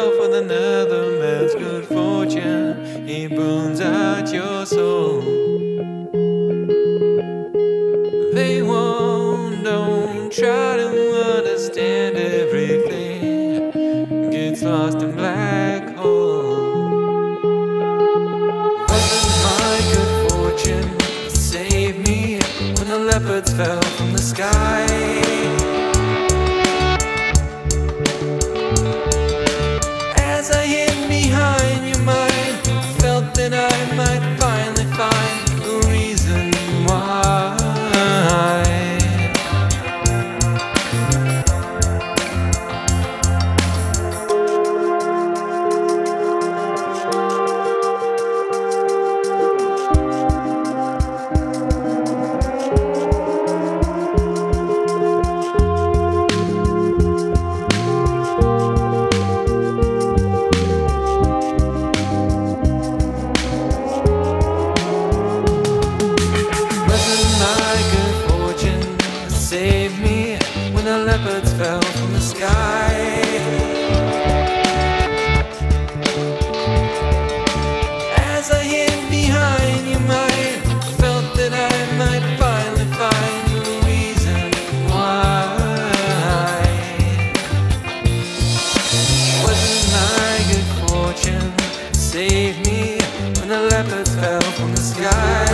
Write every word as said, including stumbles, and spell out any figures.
yourself with another man's good fortune, he burns out your soul. They won't, don't try to understand everything, gets lost in black hole. Wasn't my good fortune that saved me when the leopards fell from the sky? As I hid behind your mind, felt that I might finally find the reason why. Save me when the leopards fell from the sky. As I hid behind your mind, felt that I might finally find the reason why. Wasn't my good fortune save me when the leopards fell from the sky?